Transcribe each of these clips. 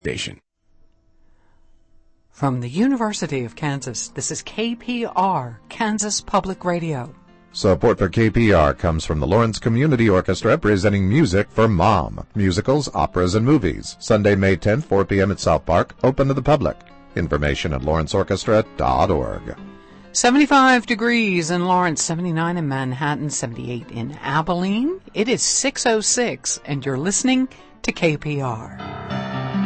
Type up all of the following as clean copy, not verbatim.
Station. From the University of Kansas, this is KPR, Kansas Public Radio. Support for KPR comes from the Lawrence Community Orchestra, presenting music for Mom. Musicals, operas, and movies. Sunday, May 10th, 4 p.m. at South Park. Open to the public. Information at lawrenceorchestra.org. 75 degrees in Lawrence, 79 in Manhattan, 78 in Abilene. It is 6:06, and you're listening to KPR.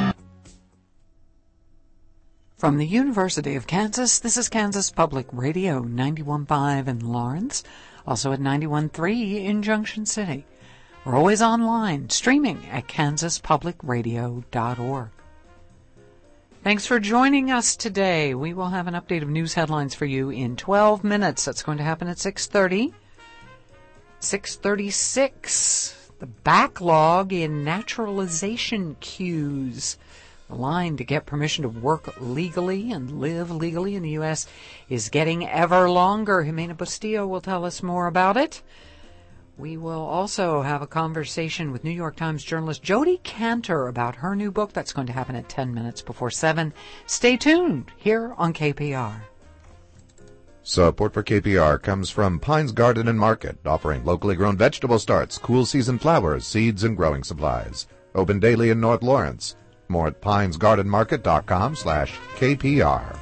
From the University of Kansas, this is Kansas Public Radio, 91.5 in Lawrence, also at 91.3 in Junction City. We're always online, streaming at kansaspublicradio.org. Thanks for joining us today. We will have an update of news headlines for you in 12 minutes. That's going to happen at 6:30. 6:36, the backlog in naturalization queues. The line to get permission to work legally and live legally in the U.S. is getting ever longer. Jimena Bustillo will tell us more about it. We will also have a conversation with New York Times journalist Jodi Kantor about her new book. That's going to happen at 10 minutes before 7. Stay tuned here on KPR. Support for KPR comes from Pines Garden and Market, offering locally grown vegetable starts, cool season flowers, seeds, and growing supplies. Open daily in North Lawrence. More at pinesgardenmarket.com/KPR.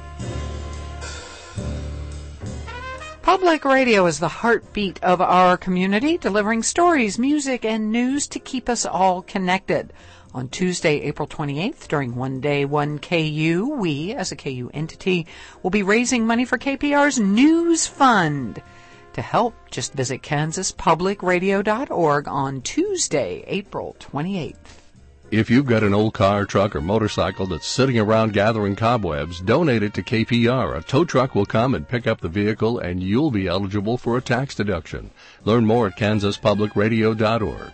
Public radio is the heartbeat of our community, delivering stories, music, and news to keep us all connected. On Tuesday, April 28th, during One Day, One KU, we, as a KU entity, will be raising money for KPR's News Fund. To help, just visit kansaspublicradio.org on Tuesday, April 28th. If you've got an old car, truck, or motorcycle that's sitting around gathering cobwebs, donate it to KPR. A tow truck will come and pick up the vehicle, and you'll be eligible for a tax deduction. Learn more at kansaspublicradio.org.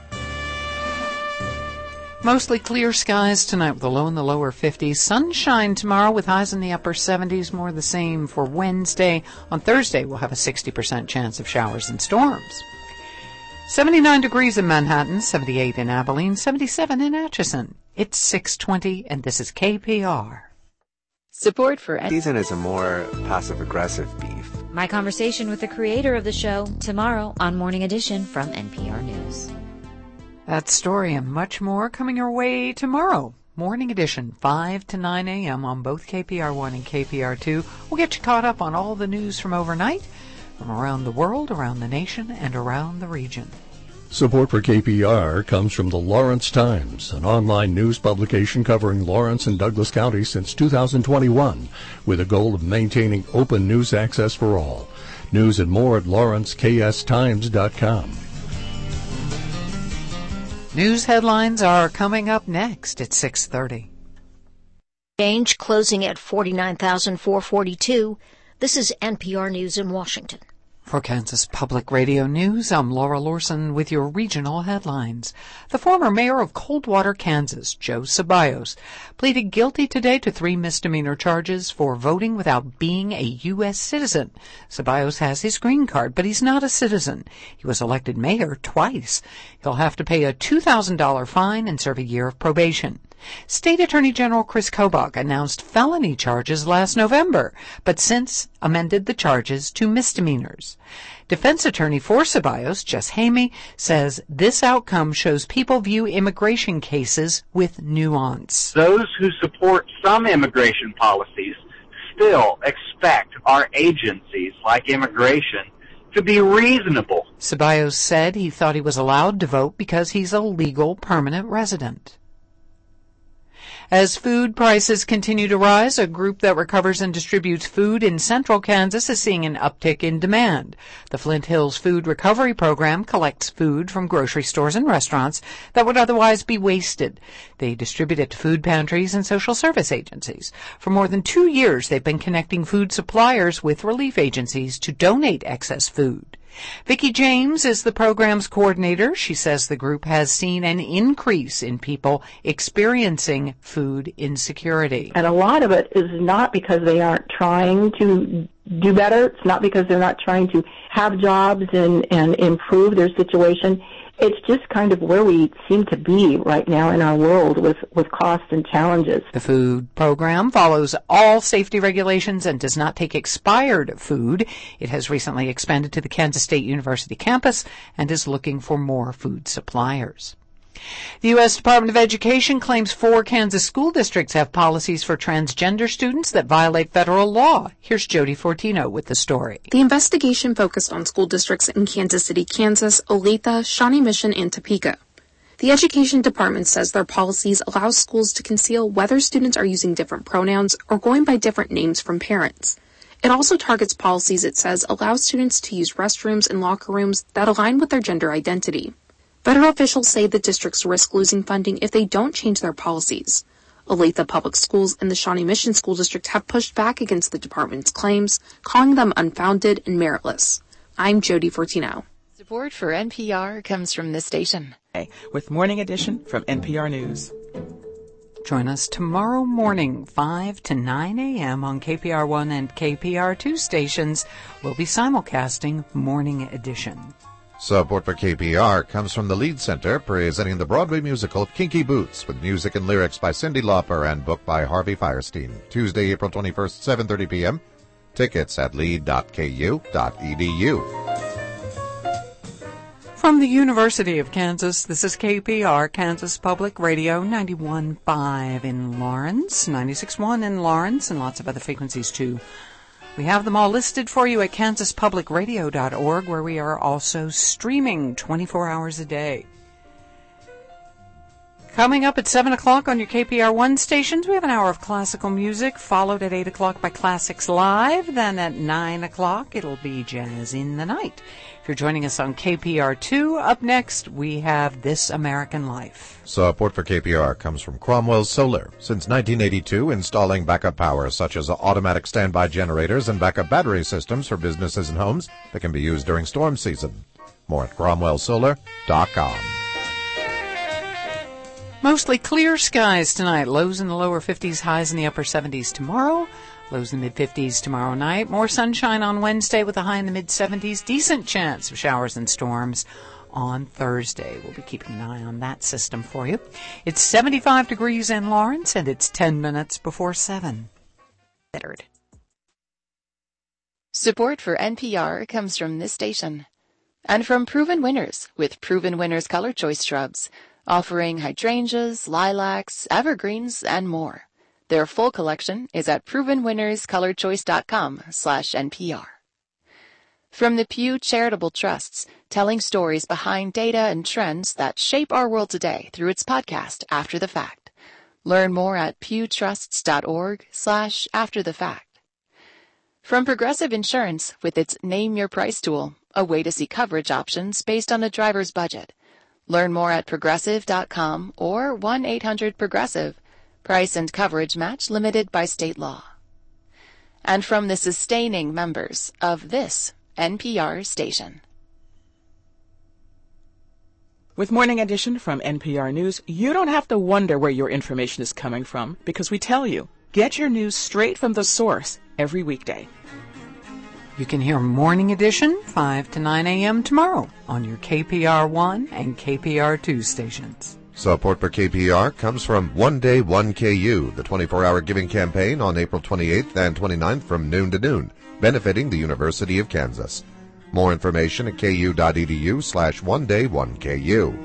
Mostly clear skies tonight with a low in the lower 50s. Sunshine tomorrow with highs in the upper 70s. More the same for Wednesday. On Thursday, we'll have a 60% chance of showers and storms. 79 degrees in Manhattan, 78 in Abilene, 77 in Atchison. It's 6:20, and this is KPR. Support for season is a more passive-aggressive beef. My conversation with the creator of the show tomorrow on Morning Edition from NPR News. That story and much more coming your way tomorrow. Morning Edition, 5 to 9 a.m. on both KPR1 and KPR2. We'll get you caught up on all the news from overnight, from around the world, around the nation, and around the region. Support for KPR comes from the Lawrence Times, an online news publication covering Lawrence and Douglas County since 2021, with a goal of maintaining open news access for all. News and more at lawrencekstimes.com. News headlines are coming up next at 6:30. Change closing at 49,442. This is NPR News in Washington. For Kansas Public Radio News, I'm Laura Lorson with your regional headlines. The former mayor of Coldwater, Kansas, Joe Ceballos, pleaded guilty today to 3 misdemeanor charges for voting without being a U.S. citizen. Ceballos has his green card, but he's not a citizen. He was elected mayor twice. He'll have to pay a $2,000 fine and serve a year of probation. State Attorney General Chris Kobach announced felony charges last November, but since amended the charges to misdemeanors. Defense attorney for Ceballos, Jess Hamey, says this outcome shows people view immigration cases with nuance. Those who support some immigration policies still expect our agencies, like immigration, to be reasonable. Ceballos said he thought he was allowed to vote because he's a legal permanent resident. As food prices continue to rise, a group that recovers and distributes food in central Kansas is seeing an uptick in demand. The Flint Hills Food Recovery Program collects food from grocery stores and restaurants that would otherwise be wasted. They distribute it to food pantries and social service agencies. For more than 2 years, they've been connecting food suppliers with relief agencies to donate excess food. Vicki James is the program's coordinator. She says the group has seen an increase in people experiencing food insecurity. And a lot of it is not because they aren't trying to do better. It's not because they're not trying to have jobs and improve their situation. it's just kind of where we seem to be right now in our world with cost and challenges. The food program follows all safety regulations and does not take expired food. It has recently expanded to the Kansas State University campus and is looking for more food suppliers. The U.S. Department of Education claims 4 Kansas school districts have policies for transgender students that violate federal law. Here's Jody Fortino with the story. The investigation focused on school districts in Kansas City, Kansas, Olathe, Shawnee Mission, and Topeka. The Education Department says their policies allow schools to conceal whether students are using different pronouns or going by different names from parents. It also targets policies it says allow students to use restrooms and locker rooms that align with their gender identity. Federal officials say the districts risk losing funding if they don't change their policies. Olathe Public Schools and the Shawnee Mission School District have pushed back against the department's claims, calling them unfounded and meritless. I'm Jody Fortino. Support for NPR comes from this station. With Morning Edition from NPR News. Join us tomorrow morning, 5 to 9 a.m. on KPR1 and KPR2 stations. We'll be simulcasting Morning Edition. Support for KPR comes from the Lead Center, presenting the Broadway musical Kinky Boots, with music and lyrics by Cyndi Lauper and book by Harvey Fierstein. Tuesday, April 21st, 7:30 p.m. Tickets at lead.ku.edu. From the University of Kansas, this is KPR, Kansas Public Radio, 91.5 in Lawrence, 96.1 in Lawrence, and lots of other frequencies too. We have them all listed for you at kansaspublicradio.org, where we are also streaming 24 hours a day. Coming up at 7 o'clock on your KPR1 stations, we have an hour of classical music, followed at 8 o'clock by Classics Live. Then at 9 o'clock, it'll be Jazz in the Night. If you're joining us on KPR2, up next, we have This American Life. Support for KPR comes from Cromwell Solar. Since 1982, installing backup power such as automatic standby generators and backup battery systems for businesses and homes that can be used during storm season. More at cromwellsolar.com. Mostly clear skies tonight. Lows in the lower 50s, highs in the upper 70s tomorrow. Lows in the mid-50s tomorrow night. More sunshine on Wednesday with a high in the mid-70s. Decent chance of showers and storms on Thursday. We'll be keeping an eye on that system for you. It's 75 degrees in Lawrence, and it's 10 minutes before 7. Support for NPR comes from this station. And from Proven Winners, with Proven Winners Color Choice Shrubs, offering hydrangeas, lilacs, evergreens, and more. Their full collection is at provenwinnerscolorchoice.com/NPR. From the Pew Charitable Trusts, telling stories behind data and trends that shape our world today through its podcast, After the Fact. Learn more at pewtrusts.org/afterthefact. From Progressive Insurance, with its Name Your Price tool, a way to see coverage options based on a driver's budget. Learn more at progressive.com or 1-800-PROGRESSIVE. Price and coverage match limited by state law. And from the sustaining members of this NPR station. With Morning Edition from NPR News, you don't have to wonder where your information is coming from, because we tell you. Get your news straight from the source every weekday. You can hear Morning Edition 5 to 9 a.m. tomorrow on your KPR1 and KPR2 stations. Support for KPR comes from One Day 1KU, the 24-hour giving campaign on April 28th and 29th from noon to noon, benefiting the University of Kansas. More information at ku.edu/oneday1KU.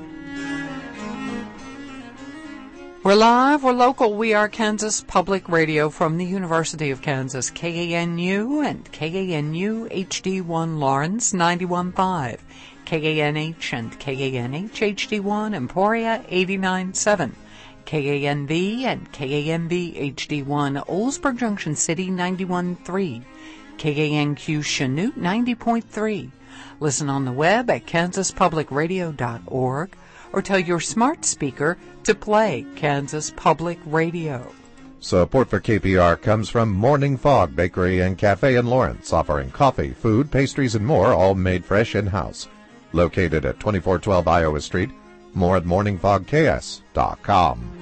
We're live, we're local, we are Kansas Public Radio from the University of Kansas, KANU and KANU HD1 Lawrence 91.5, KANH and KANH HD1 Emporia 89.7, KANV and KANV HD1 Oldsburg Junction City 91.3, KANQ Chanute 90.3. Listen on the web at kansaspublicradio.org. or tell your smart speaker to play Kansas Public Radio. Support for KPR comes from Morning Fog Bakery and Cafe in Lawrence, offering coffee, food, pastries, and more, all made fresh in-house. Located at 2412 Iowa Street. More at morningfogks.com.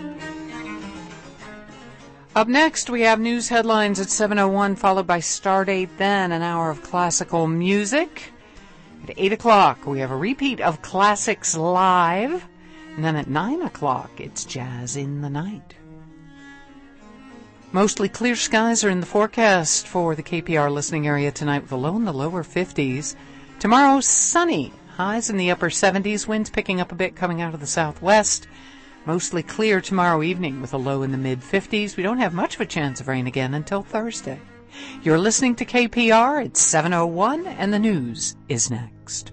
Up next, we have news headlines at 7:01, followed by Stardate, then an hour of classical music. At 8 o'clock, we have a repeat of Classics Live. And then at 9 o'clock, it's Jazz in the Night. Mostly clear skies are in the forecast for the KPR listening area tonight with a low in the lower 50s. Tomorrow, sunny. Highs in the upper 70s. Winds picking up a bit coming out of the southwest. Mostly clear tomorrow evening with a low in the mid-50s. We don't have much of a chance of rain again until Thursday. You're listening to KPR. It's 7:01, and the news is next.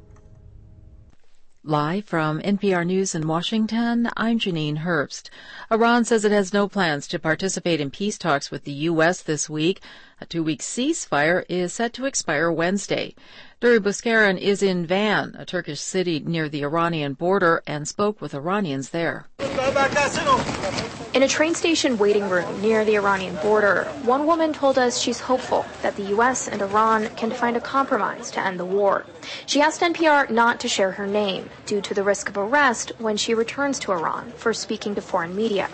Live from NPR News in Washington, I'm Janine Herbst. Iran says it has no plans to participate in peace talks with the U.S. this week. A 2-week ceasefire is set to expire Wednesday. Duri Buskaran is in Van, a Turkish city near the Iranian border, and spoke with Iranians there. In a train station waiting room near the Iranian border, one woman told us she's hopeful that the U.S. and Iran can find a compromise to end the war. She asked NPR not to share her name due to the risk of arrest when she returns to Iran for speaking to foreign media.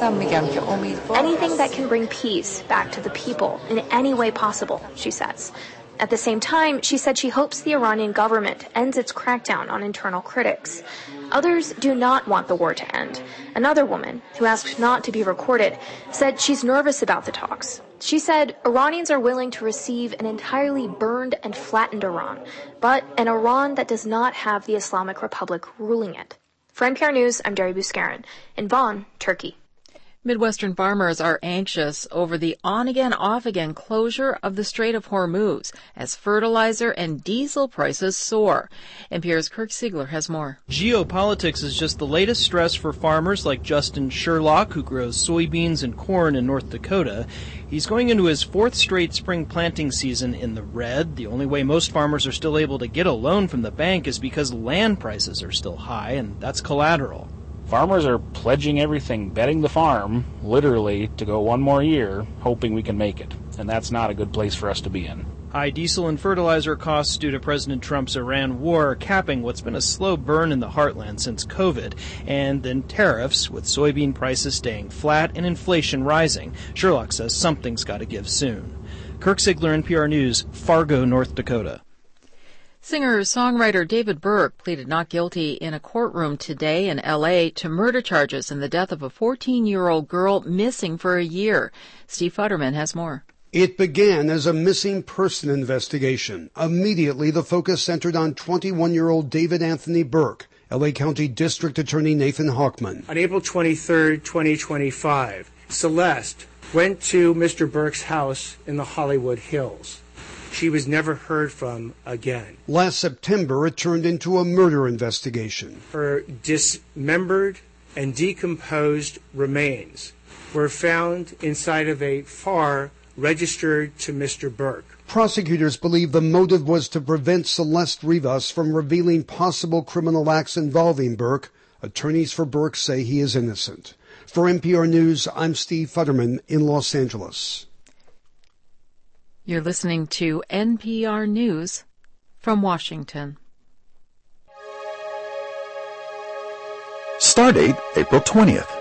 Anything that can bring peace back to the people in any way possible, she says. At the same time, she said she hopes the Iranian government ends its crackdown on internal critics. Others do not want the war to end. Another woman, who asked not to be recorded, said she's nervous about the talks. She said Iranians are willing to receive an entirely burned and flattened Iran, but an Iran that does not have the Islamic Republic ruling it. For NPR News, I'm Duri Buskaran in Van, Turkey. Midwestern farmers are anxious over the on-again, off-again closure of the Strait of Hormuz as fertilizer and diesel prices soar. NPR's Kirk Siegler has more. Geopolitics is just the latest stress for farmers like Justin Sherlock, who grows soybeans and corn in North Dakota. He's going into his 4th straight spring planting season in the red. The only way most farmers are still able to get a loan from the bank is because land prices are still high, and that's collateral. Farmers are pledging everything, betting the farm, literally, to go one more year, hoping we can make it. And that's not a good place for us to be in. High diesel and fertilizer costs due to President Trump's Iran war capping what's been a slow burn in the heartland since COVID. And then tariffs, with soybean prices staying flat and inflation rising. Sherlock says something's got to give soon. Kirk Siegler, NPR News, Fargo, North Dakota. Singer-songwriter David Burke pleaded not guilty in a courtroom today in L.A. to murder charges in the death of a 14-year-old girl missing for a year. Steve Futterman has more. It began as a missing person investigation. Immediately, the focus centered on 21-year-old David Anthony Burke. L.A. County District Attorney Nathan Hawkman. On April 23, 2025, Celeste went to Mr. Burke's house in the Hollywood Hills. She was never heard from again. Last September, it turned into a murder investigation. Her dismembered and decomposed remains were found inside of a car registered to Mr. Burke. Prosecutors believe the motive was to prevent Celeste Rivas from revealing possible criminal acts involving Burke. Attorneys for Burke say he is innocent. For NPR News, I'm Steve Futterman in Los Angeles. You're listening to NPR News from Washington. Stardate April 20th.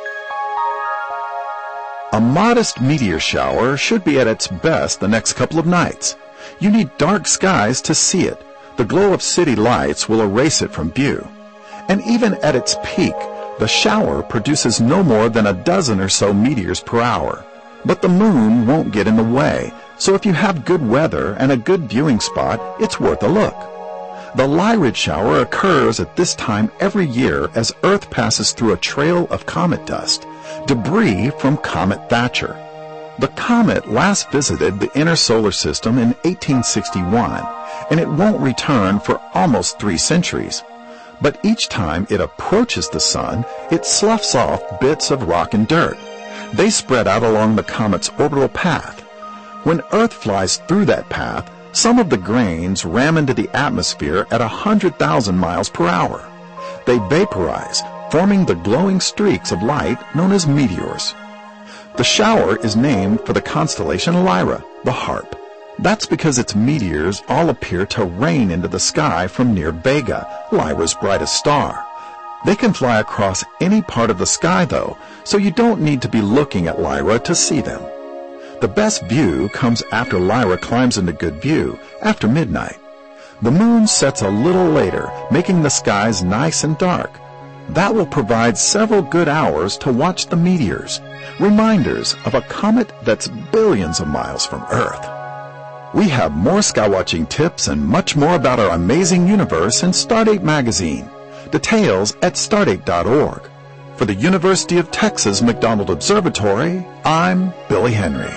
A modest meteor shower should be at its best the next couple of nights. You need dark skies to see it. The glow of city lights will erase it from view. And even at its peak, the shower produces no more than a dozen or so meteors per hour. But the moon won't get in the way, so if you have good weather and a good viewing spot, it's worth a look. The Lyrid shower occurs at this time every year as Earth passes through a trail of comet dust, debris from Comet Thatcher. The comet last visited the inner solar system in 1861, and it won't return for almost 3 centuries. But each time it approaches the sun, it sloughs off bits of rock and dirt. They spread out along the comet's orbital path. When Earth flies through that path, some of the grains ram into the atmosphere at 100,000 miles per hour. They vaporize, forming the glowing streaks of light known as meteors. The shower is named for the constellation Lyra, the Harp. That's because its meteors all appear to rain into the sky from near Vega, Lyra's brightest star. They can fly across any part of the sky, though, so you don't need to be looking at Lyra to see them. The best view comes after Lyra climbs into good view, after midnight. The moon sets a little later, making the skies nice and dark. That will provide several good hours to watch the meteors, reminders of a comet that's billions of miles from Earth. We have more skywatching tips and much more about our amazing universe in Stardate magazine. Details at stardate.org. For the University of Texas McDonald Observatory, I'm Billy Henry.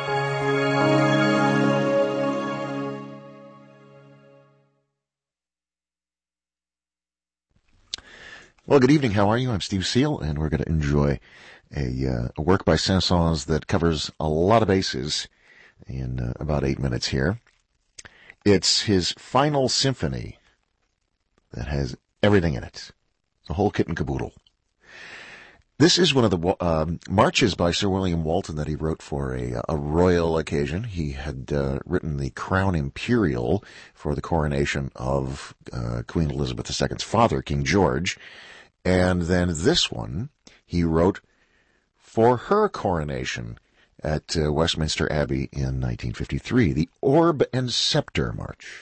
Well, good evening. How are you? I'm Steve Seal, and we're going to enjoy a work by Saint-Saëns that covers a lot of bases in about 8 minutes here. It's his final symphony that has everything in it. The whole kit and caboodle. This is one of the marches by Sir William Walton that he wrote for a royal occasion. He had written the Crown Imperial for the coronation of Queen Elizabeth II's father, King George. And then this one he wrote for her coronation at Westminster Abbey in 1953, the Orb and Scepter March.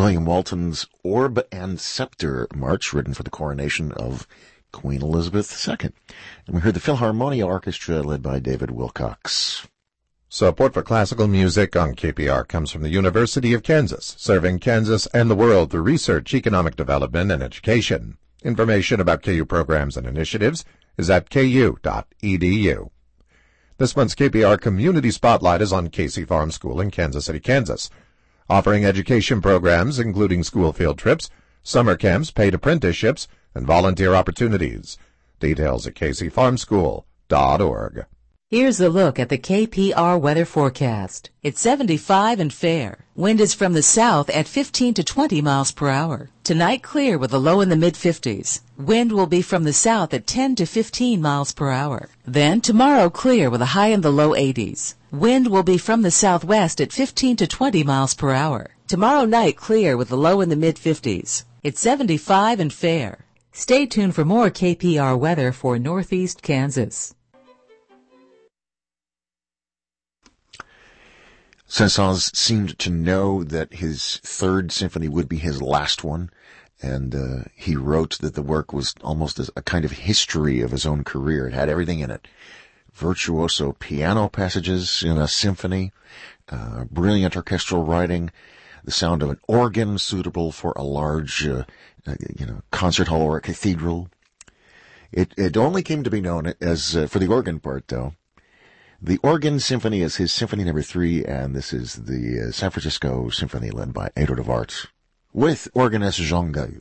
William Walton's Orb and Scepter March, written for the coronation of Queen Elizabeth II. And we heard the Philharmonia Orchestra led by David Wilcox. Support for classical music on KPR comes from the University of Kansas, serving Kansas and the world through research, economic development, and education. Information about KU programs and initiatives is at ku.edu. This month's KPR Community Spotlight is on Casey Farm School in Kansas City, Kansas, offering education programs including school field trips, summer camps, paid apprenticeships, and volunteer opportunities. Details at caseyfarmschool.org. Here's a look at the KPR weather forecast. It's 75 and fair. Wind is from the south at 15 to 20 miles per hour. Tonight clear with a low in the mid-50s. Wind will be from the south at 10 to 15 miles per hour. Then tomorrow clear with a high in the low 80s. Wind will be from the southwest at 15 to 20 miles per hour. Tomorrow night clear with a low in the mid-50s. It's 75 and fair. Stay tuned for more KPR weather for Northeast Kansas. Saint-Saëns seemed to know that his third symphony would be his last one, and he wrote that the work was almost a kind of history of his own career. It had everything in it. Virtuoso piano passages in a symphony, brilliant orchestral writing, the sound of an organ suitable for a large concert hall or a cathedral. It only came to be known as, for the organ part though, the Organ Symphony is his Symphony No. 3, and this is the San Francisco Symphony led by Eduard de Wart, with organist Jean Gaillou.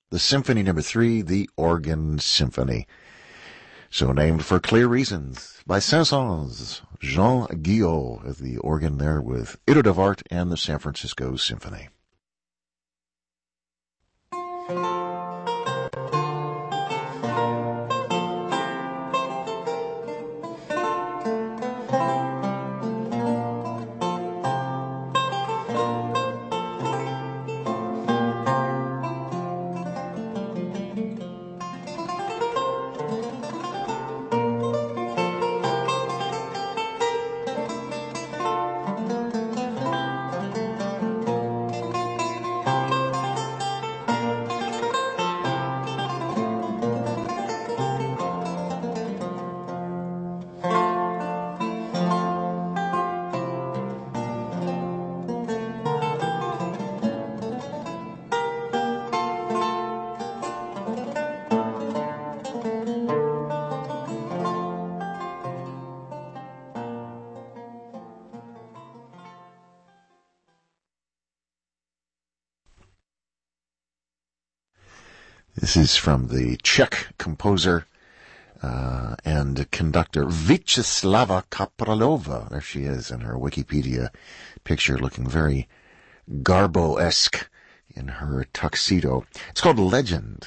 the Symphony No. 3, the Organ Symphony. So named for clear reasons by Saint-Saëns. Jean Guillot at the organ there with Ido de Vart and the San Francisco Symphony. This is from the Czech composer and conductor Vítězslava Kapralova. There she is in her Wikipedia picture, looking very Garbo-esque in her tuxedo. It's called Legend.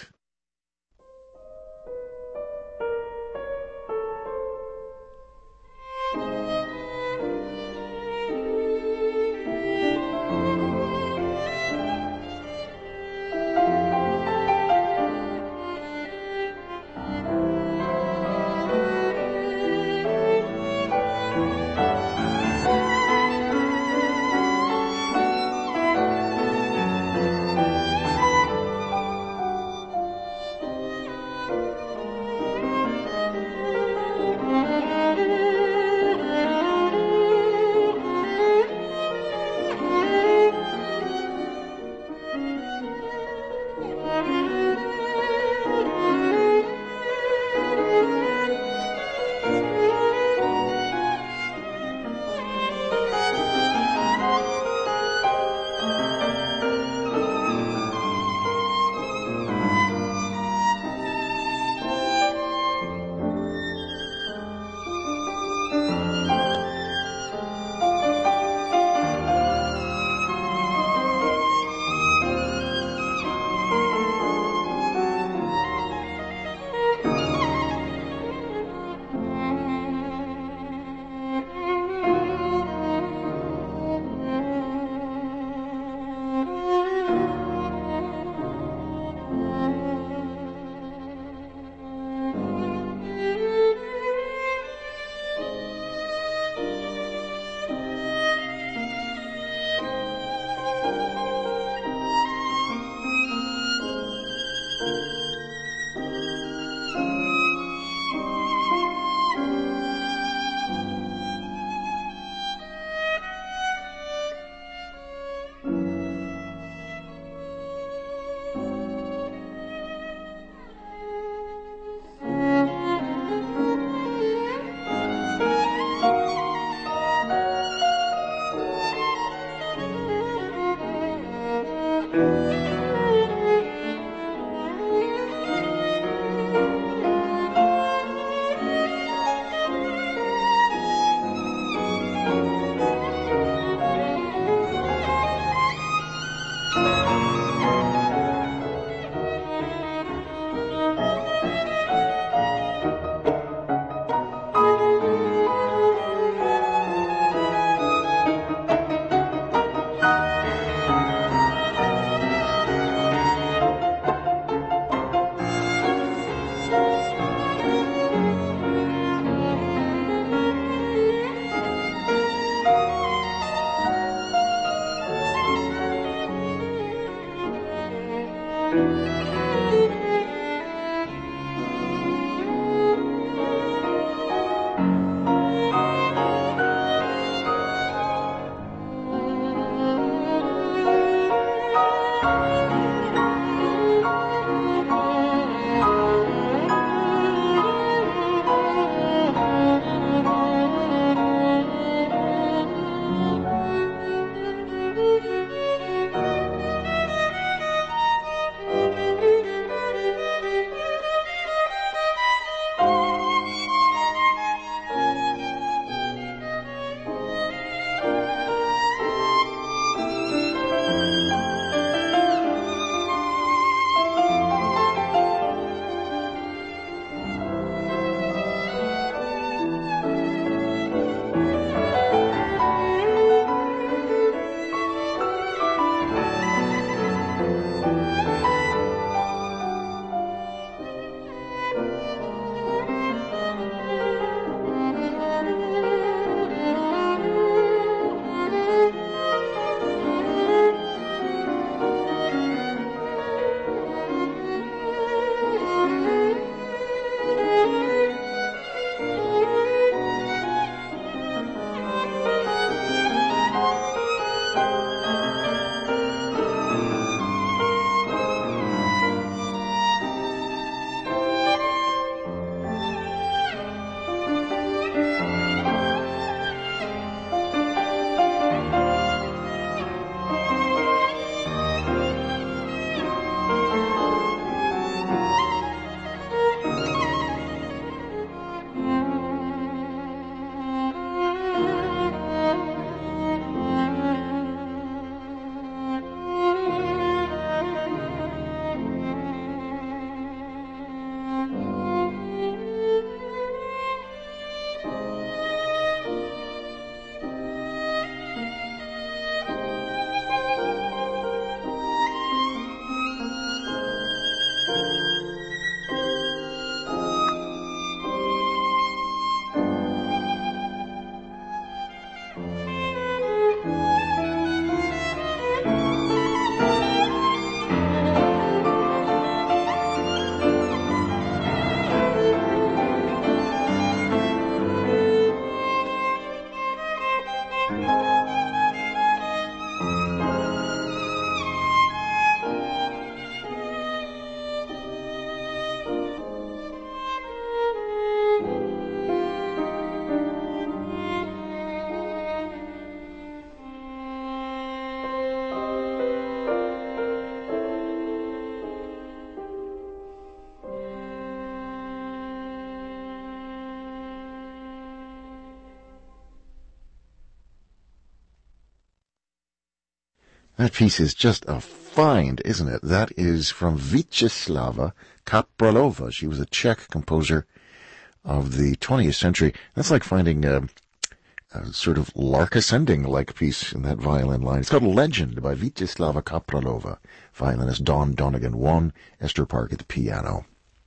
That piece is just a find, isn't it? That is from Vítězslava Kapralova. She was a Czech composer of the 20th century. That's like finding a sort of lark ascending-like piece in that violin line. It's called Legend by Vítězslava Kapralova. Violinist Dawn Donegan 1, Esther Park at the piano.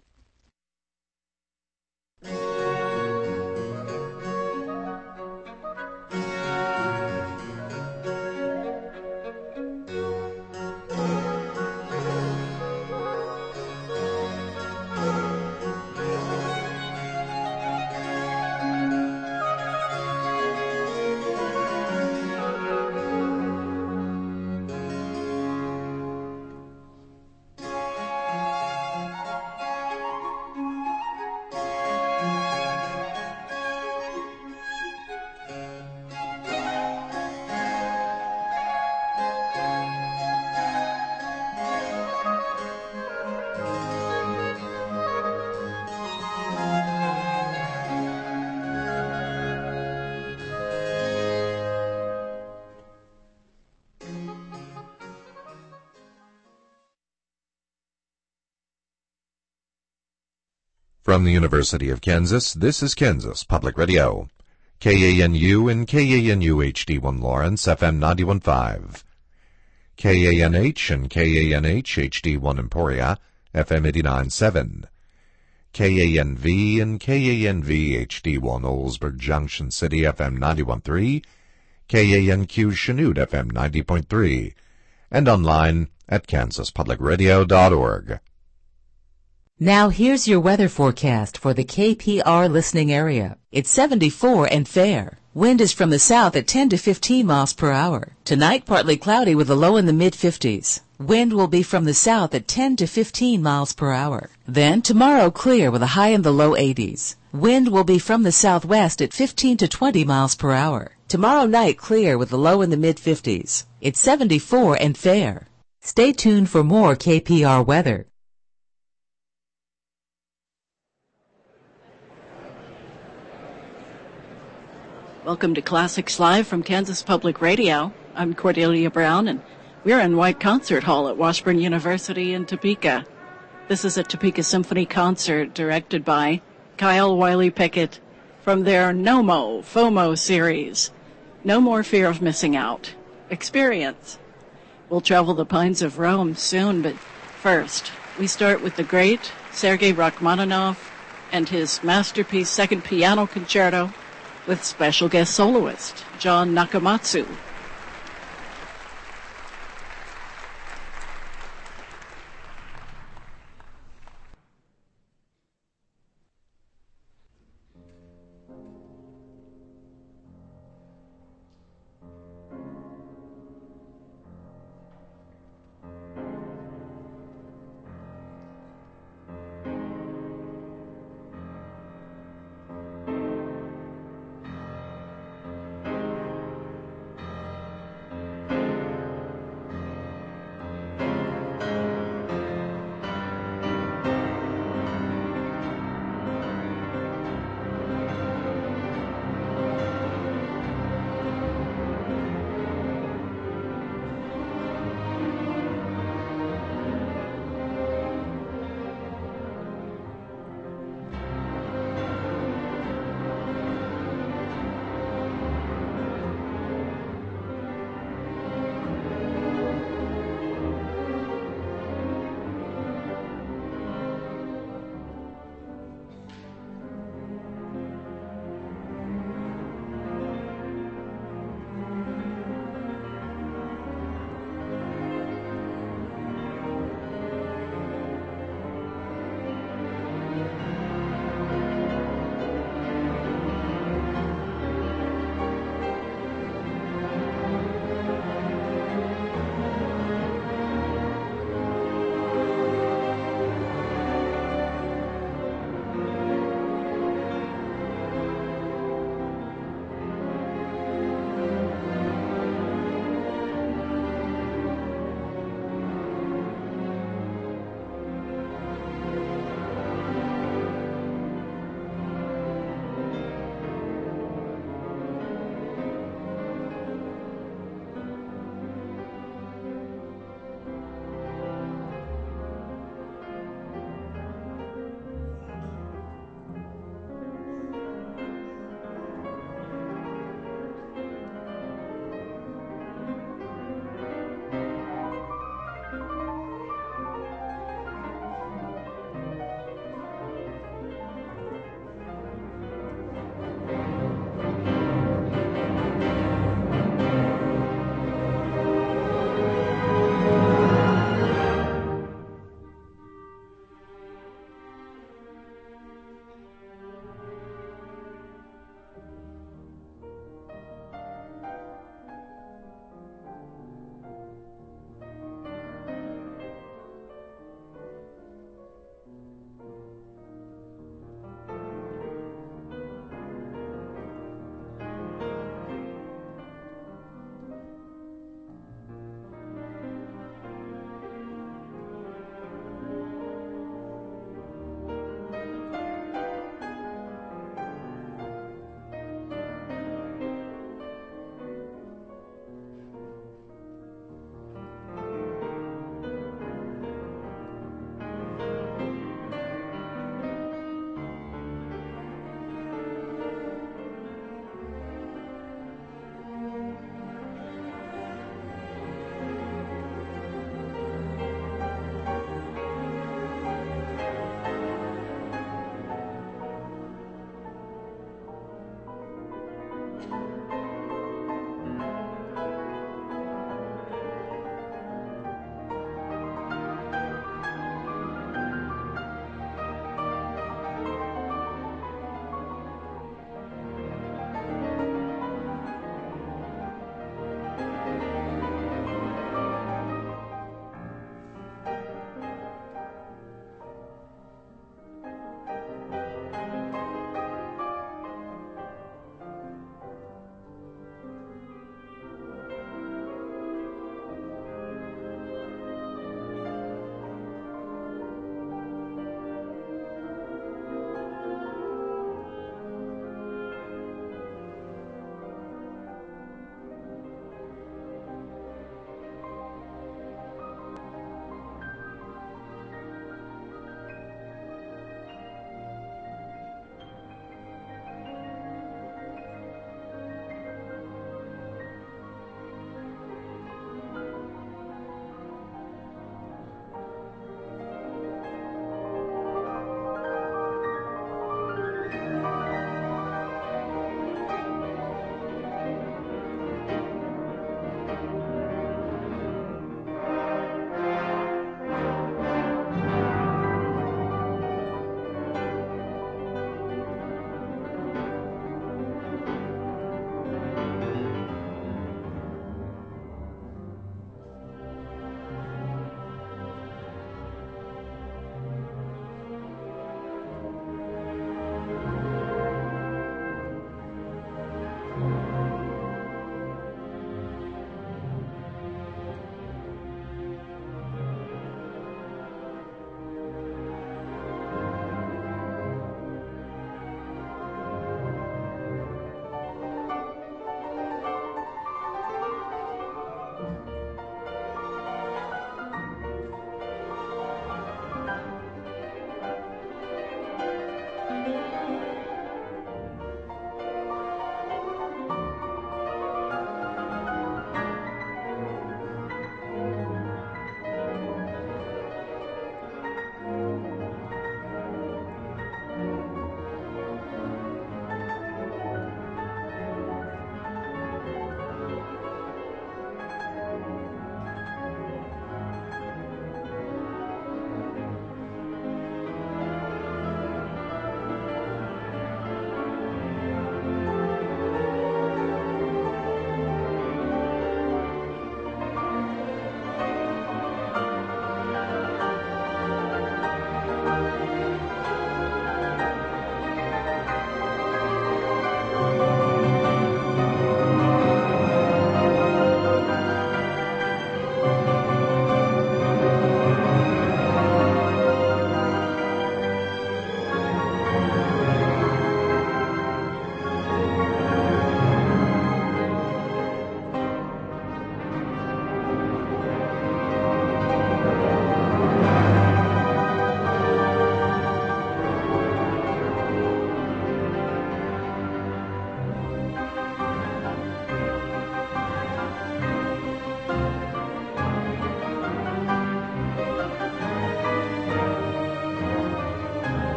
From the University of Kansas, this is Kansas Public Radio. KANU and KANU HD1 Lawrence, FM 91.5. KANH and KANH HD1 Emporia, FM 89.7. KANV and KANV HD1 Oldsburg Junction City, FM 91.3. KANQ Chanute, FM 90.3. And online at kansaspublicradio.org. Now here's your weather forecast for the KPR listening area. It's 74 and fair. Wind is from the south at 10 to 15 miles per hour. Tonight, partly cloudy with a low in the mid-50s. Wind will be from the south at 10 to 15 miles per hour. Then tomorrow, clear with a high in the low 80s. Wind will be from the southwest at 15 to 20 miles per hour. Tomorrow night, clear with a low in the mid-50s. It's 74 and fair. Stay tuned for more KPR weather. Welcome to Classics Live from Kansas Public Radio. I'm Cordelia Brown, and we're in White Concert Hall at Washburn University in Topeka. This is a Topeka Symphony concert directed by Kyle Wiley Pickett from their NOMO FOMO series. No more fear of missing out. Experience. We'll travel the pines of Rome soon, but first, we start with the great Sergei Rachmaninoff and his masterpiece Second Piano Concerto, with special guest soloist John Nakamatsu.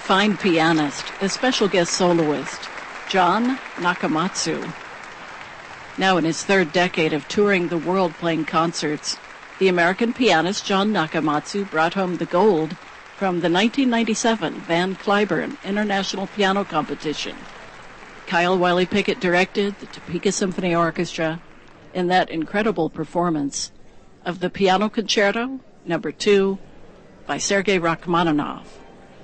fine pianist, a special guest soloist, John Nakamatsu. Now in his third decade of touring the world playing concerts, the American pianist John Nakamatsu brought home the gold from the 1997 Van Cliburn International Piano Competition. Kyle Wiley Pickett directed the Topeka Symphony Orchestra in that incredible performance of the Piano Concerto No. 2 by Sergei Rachmaninoff.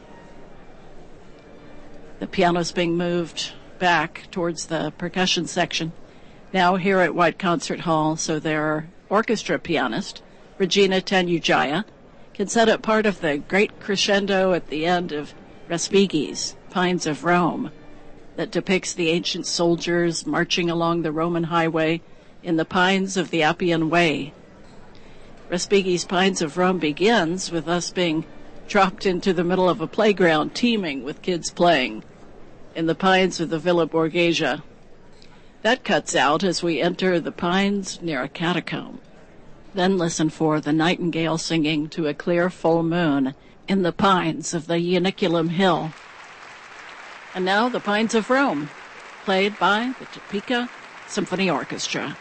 The piano's being moved back towards the percussion section. Now here at White Concert Hall, so their orchestra pianist, Regina Tanujaya, can set up part of the great crescendo at the end of Respighi's Pines of Rome that depicts the ancient soldiers marching along the Roman highway in the pines of the Appian Way. Respighi's Pines of Rome begins with us being dropped into the middle of a playground teeming with kids playing in the pines of the Villa Borghese. That cuts out as we enter the pines near a catacomb. Then listen for the nightingale singing to a clear full moon in the pines of the Ianiculum Hill. And now the Pines of Rome, played by the Topeka Symphony Orchestra.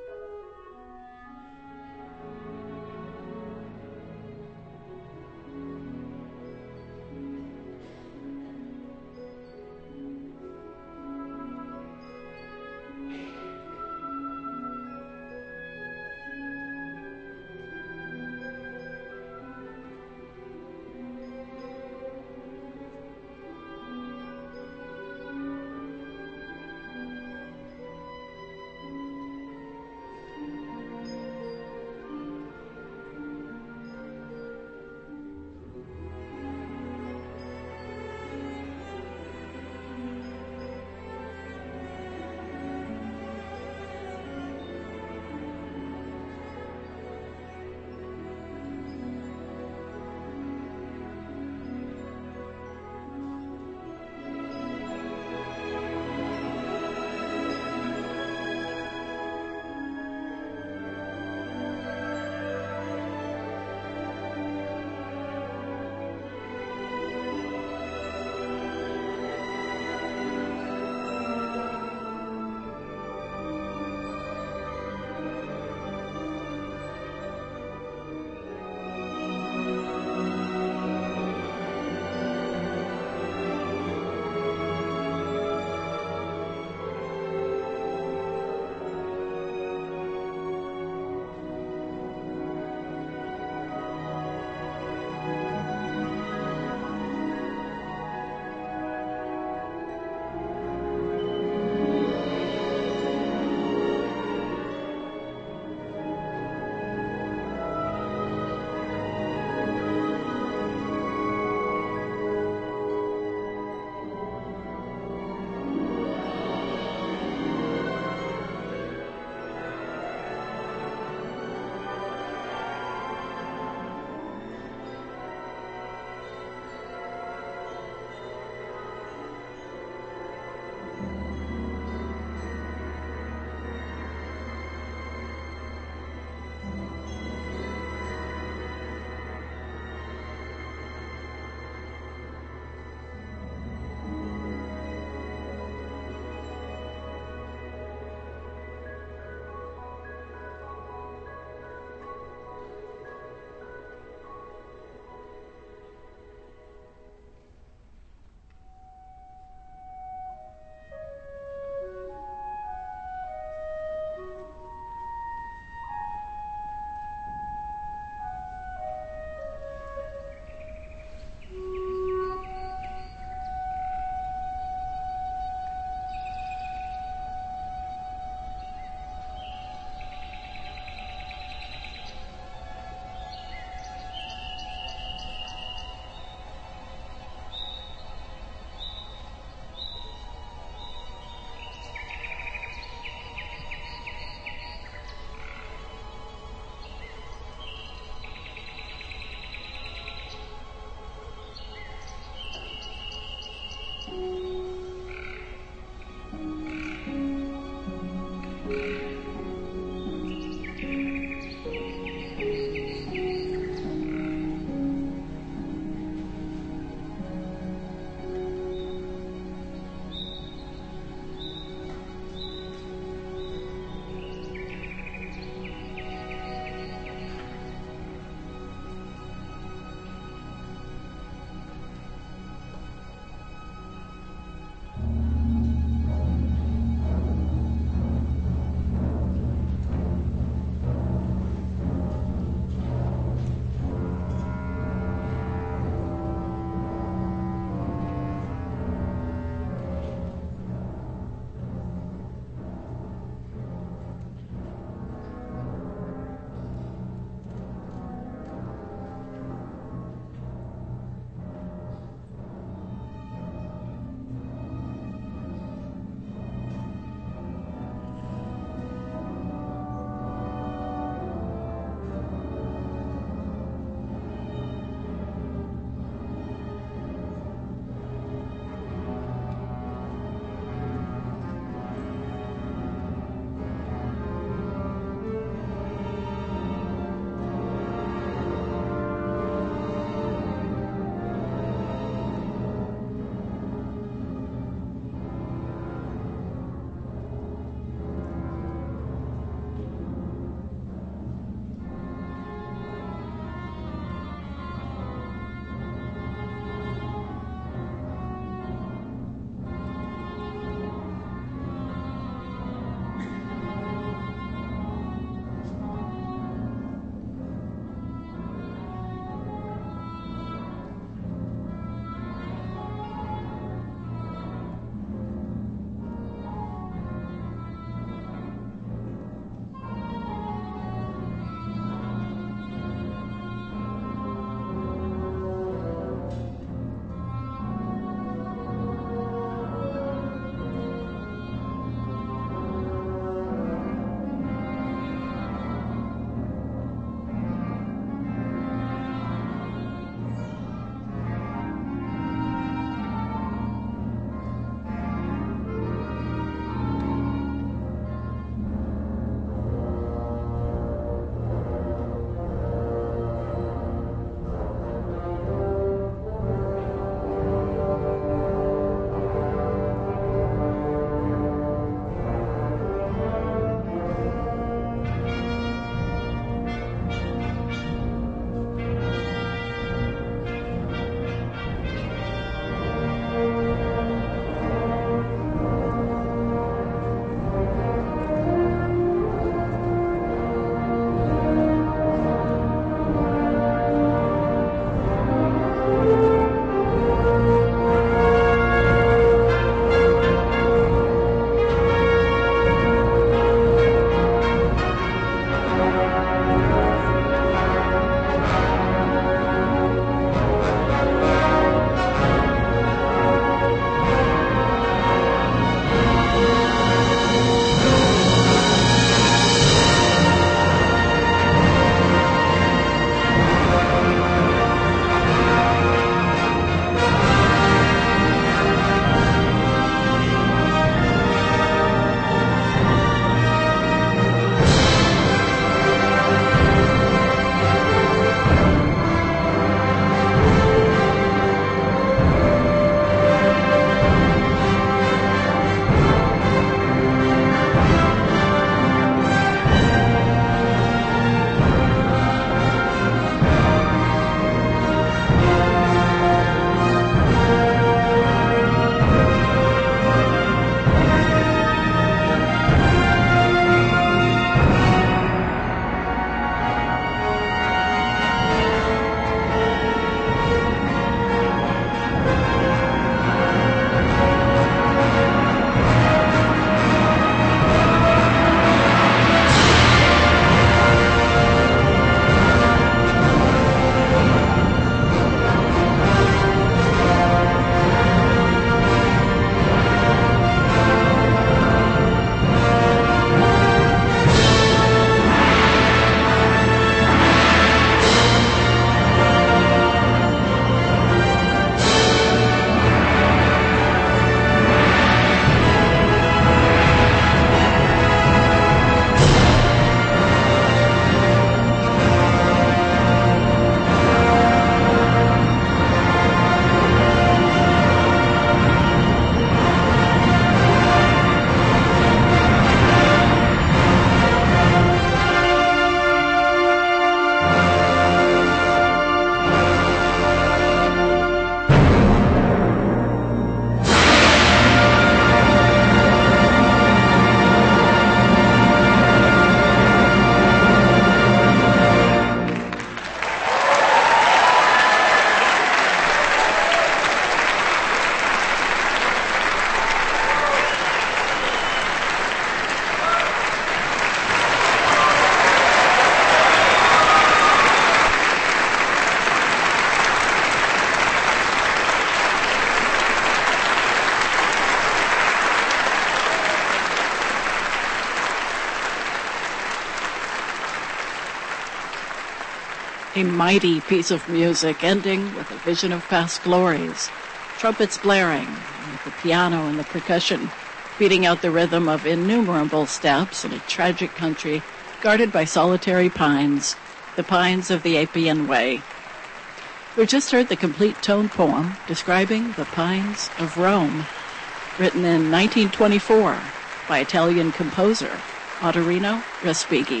A mighty piece of music ending with a vision of past glories. Trumpets blaring, with the piano and the percussion beating out the rhythm of innumerable steps in a tragic country guarded by solitary pines, the pines of the Appian Way. We just heard the complete tone poem describing the pines of Rome, written in 1924 by Italian composer Ottorino Respighi.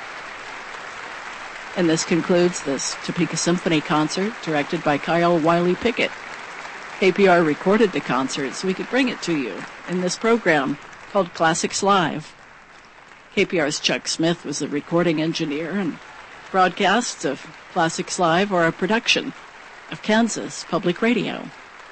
And this concludes this Topeka Symphony concert directed by Kyle Wiley Pickett. KPR recorded the concert so we could bring it to you in this program called Classics Live. KPR's Chuck Smith was the recording engineer, and broadcasts of Classics Live are a production of Kansas Public Radio.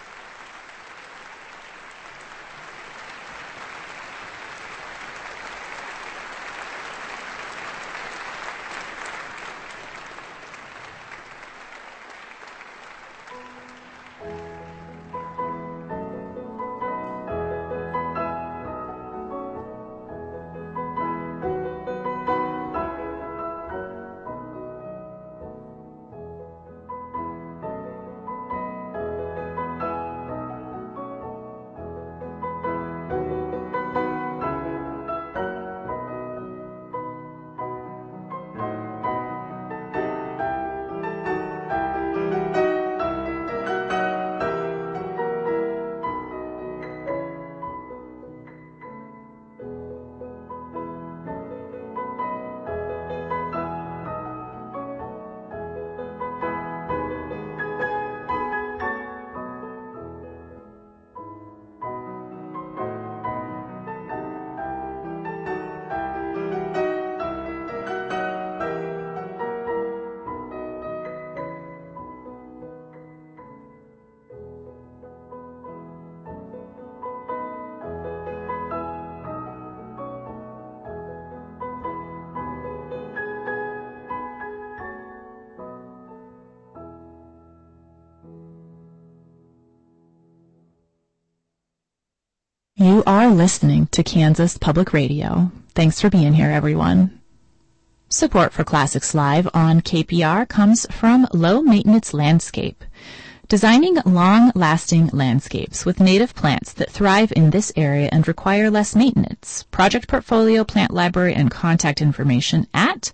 You are listening to Kansas Public Radio. Thanks for being here, everyone. Support for Classics Live on KPR comes from Low Maintenance Landscape. Designing long-lasting landscapes with native plants that thrive in this area and require less maintenance. Project portfolio, plant library, and contact information at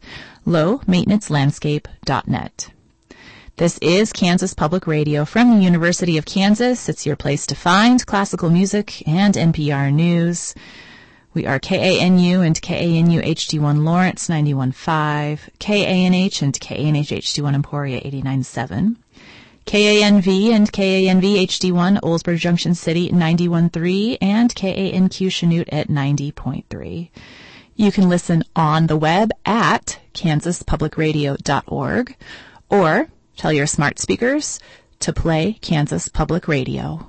lowmaintenancelandscape.net. This is Kansas Public Radio from the University of Kansas. It's your place to find classical music and NPR news. We are KANU and KANU HD1 Lawrence 91.5, KANH and KANH HD1 Emporia 89.7, KANV and KANV HD1 Oldsboro Junction City 91.3, and KANQ Chanute at 90.3. You can listen on the web at kansaspublicradio.org or tell your smart speakers to play Kansas Public Radio.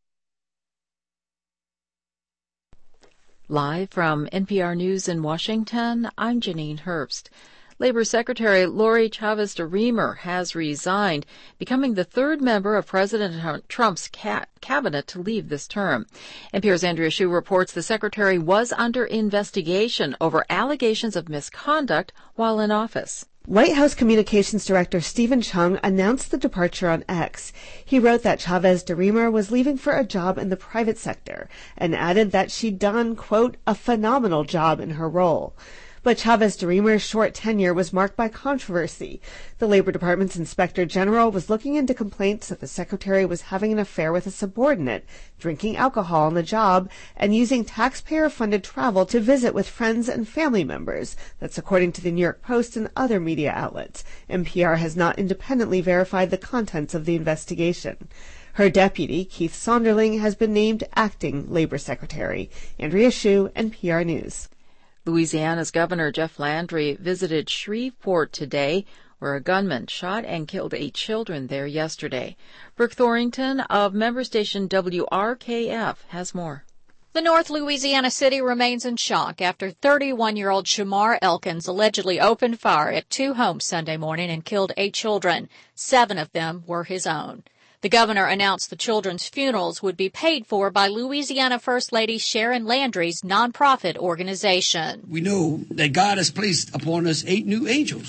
Live from NPR News in Washington, I'm Janine Herbst. Labor Secretary Lori Chavez DeRemer has resigned, becoming the third member of President Trump's cabinet to leave this term. NPR's Andrea Hsu reports the secretary was under investigation over allegations of misconduct while in office. White House Communications Director Stephen Chung announced the departure on X. He wrote that Chavez DeRemer was leaving for a job in the private sector and added that she'd done, quote, a phenomenal job in her role. But Chavez DeRemer's short tenure was marked by controversy. The Labor Department's Inspector General was looking into complaints that the secretary was having an affair with a subordinate, drinking alcohol on the job, and using taxpayer-funded travel to visit with friends and family members. That's according to the New York Post and other media outlets. NPR has not independently verified the contents of the investigation. Her deputy, Keith Sonderling, has been named acting Labor Secretary. Andrea Hsu, NPR News. Louisiana's Governor Jeff Landry visited Shreveport today, where a gunman shot and killed 8 children there yesterday. Brooke Thorington of member station WRKF has more. The North Louisiana city remains in shock after 31-year-old Shamar Elkins allegedly opened fire at 2 homes Sunday morning and killed 8 children. 7 of them were his own. The governor announced the children's funerals would be paid for by Louisiana First Lady Sharon Landry's nonprofit organization. We know that God has placed upon us 8 new angels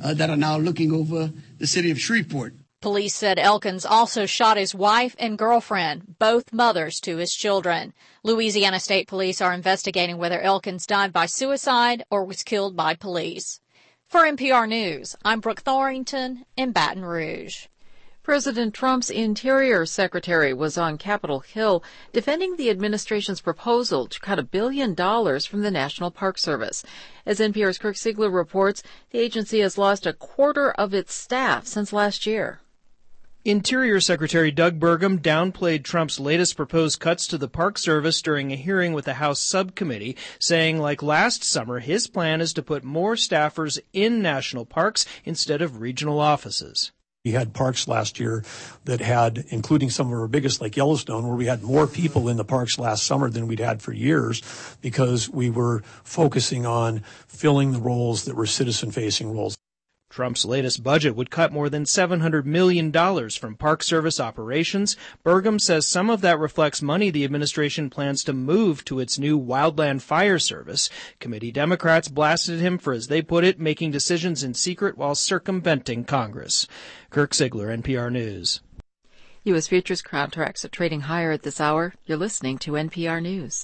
that are now looking over the city of Shreveport. Police said Elkins also shot his wife and girlfriend, both mothers to his children. Louisiana State Police are investigating whether Elkins died by suicide or was killed by police. For NPR News, I'm Brooke Thorington in Baton Rouge. President Trump's Interior Secretary was on Capitol Hill defending the administration's proposal to cut $1 billion from the National Park Service. As NPR's Kirk Siegler reports, the agency has lost a quarter of its staff since last year. Interior Secretary Doug Burgum downplayed Trump's latest proposed cuts to the Park Service during a hearing with the House subcommittee, saying, like last summer, his plan is to put more staffers in national parks instead of regional offices. We had parks last year that had, including some of our biggest like Yellowstone, where we had more people in the parks last summer than we'd had for years because we were focusing on filling the roles that were citizen-facing roles. Trump's latest budget would cut more than $700 million from Park Service operations. Burgum says some of that reflects money the administration plans to move to its new Wildland Fire Service. Committee Democrats blasted him for, as they put it, making decisions in secret while circumventing Congress. Kirk Siegler, NPR News. U.S. futures contracts are trading higher at this hour. You're listening to NPR News.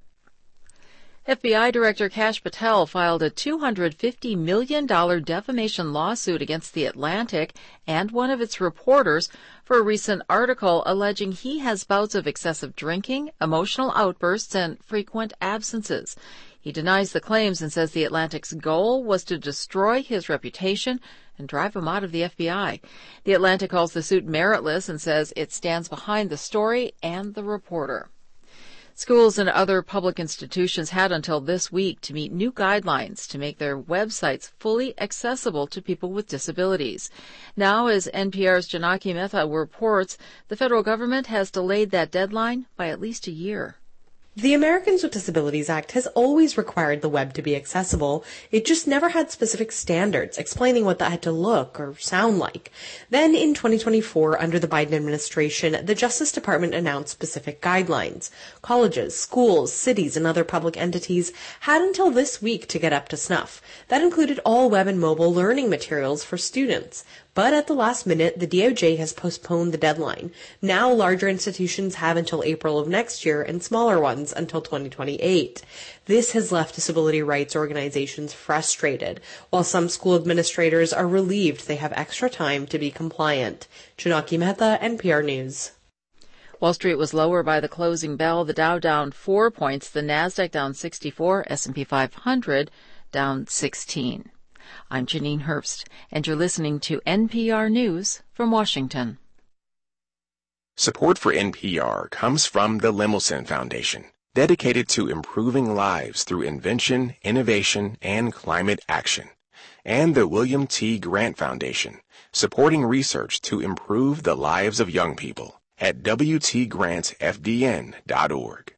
FBI Director Kash Patel filed a $250 million defamation lawsuit against The Atlantic and one of its reporters for a recent article alleging he has bouts of excessive drinking, emotional outbursts, and frequent absences. He denies the claims and says The Atlantic's goal was to destroy his reputation and drive him out of the FBI. The Atlantic calls the suit meritless and says it stands behind the story and the reporter. Schools and other public institutions had until this week to meet new guidelines to make their websites fully accessible to people with disabilities. Now, as NPR's Janaki Mehta reports, the federal government has delayed that deadline by at least a year. The Americans with Disabilities Act has always required the web to be accessible. It just never had specific standards explaining what that had to look or sound like. Then in 2024, under the Biden administration, the Justice Department announced specific guidelines. Colleges, schools, cities, and other public entities had until this week to get up to snuff. That included all web and mobile learning materials for students. But at the last minute, the DOJ has postponed the deadline. Now, larger institutions have until April of next year and smaller ones until 2028. This has left disability rights organizations frustrated, while some school administrators are relieved they have extra time to be compliant. Janaki Mehta, NPR News. Wall Street was lower by the closing bell. The Dow down 4 points, the Nasdaq down 64, S&P 500 down 16. I'm Janine Herbst, and you're listening to NPR News from Washington. Support for NPR comes from the Lemelson Foundation, dedicated to improving lives through invention, innovation, and climate action, and the William T. Grant Foundation, supporting research to improve the lives of young people at wtgrantfdn.org.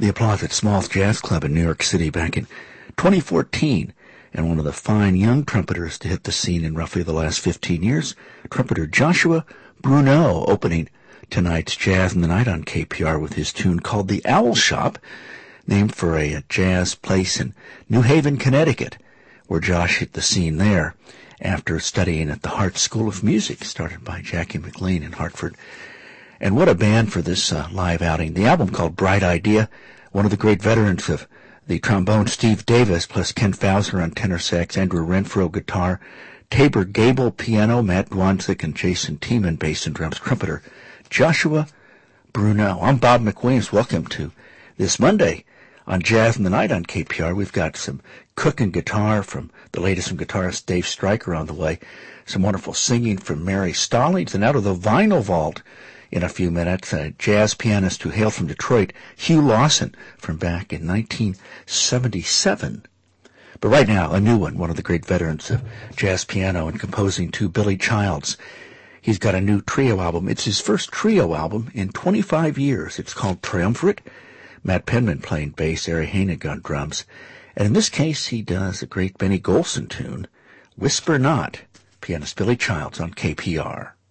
the applause at Smalls Jazz Club in New York City back in 2014, and one of the fine young trumpeters to hit the scene in roughly the last 15 years, trumpeter Joshua Bruneau, opening tonight's Jazz in the Night on KPR with his tune called The Owl Shop, named for a jazz place in New Haven, Connecticut, where Josh hit the scene there after studying at the Hart School of Music, started by Jackie McLean in Hartford. And what a band for this live outing. The album called Bright Idea, one of the great veterans of the trombone, Steve Davis, plus Ken Fauser on tenor sax, Andrew Renfro guitar, Tabor Gable piano, Matt Dwanczyk and Jason Tiemann bass and drums, trumpeter Joshua Bruneau. I'm Bob McWilliams. Welcome to this Monday on Jazz in the Night on KPR. We've got some cooking guitar from the latest from guitarist Dave Stryker on the way, some wonderful singing from Mary Stallings, and out of the vinyl vault in a few minutes, a jazz pianist who hailed from Detroit, Hugh Lawson, from back in 1977. But right now, a new one of the great veterans of jazz piano and composing too, Billy Childs. He's got a new trio album. It's his first trio album in 25 years. It's called Triumvirate. Matt Penman playing bass, Ari Hainig on drums. And in this case, he does a great Benny Golson tune, Whisper Not. Pianist Billy Childs on KPR.